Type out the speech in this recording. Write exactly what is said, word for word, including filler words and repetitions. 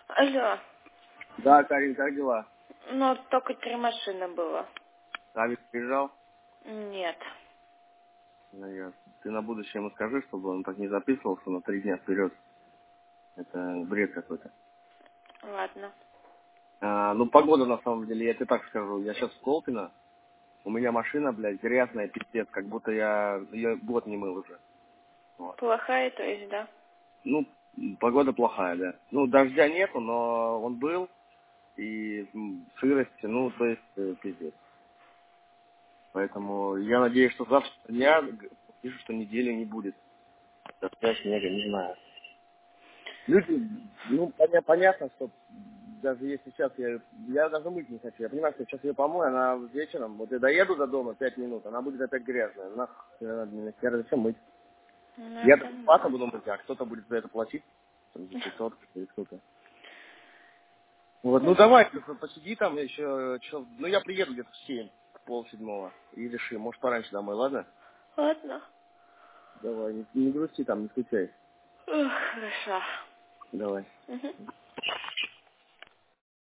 Алло. Да, Карин, как дела? Ну, только три машины было. Авик приезжал? Нет. Ну, ясно. Ты на будущее ему скажи, чтобы он так не записывался на три дня вперед. Это бред какой-то. Ладно. А, ну, погода на самом деле, я тебе так скажу. Я сейчас в Колпино. У меня машина, блядь, грязная, пиздец. Как будто я ее год не мыл уже. Вот. Плохая, то есть, да? Ну, погода плохая, да. Ну, дождя нету, но он был. И м, сырости, ну, то есть, э, пиздец. Поэтому я надеюсь, что завтра дня пишут, что недели не будет. Дождя, снега, не знаю. Люди, ну, поня- понятно, что даже если сейчас я, я даже мыть не хочу. Я понимаю, что сейчас ее помою, она вечером, вот я доеду до дома пять минут, она будет опять грязная. Нах, надо мне нахер зачем мыть? Ну, Я это бесплатно да. буду мыть, а кто-то будет за это платить, там, за пятьсот или сколько. Вот, ну давай, ты посиди там еще, чё- ну я приеду где-то в семь, пол седьмого, и решим, может пораньше домой, ладно? Ладно. Давай, не, не грусти там, не скучай. Эх, хорошо. Давай. Угу.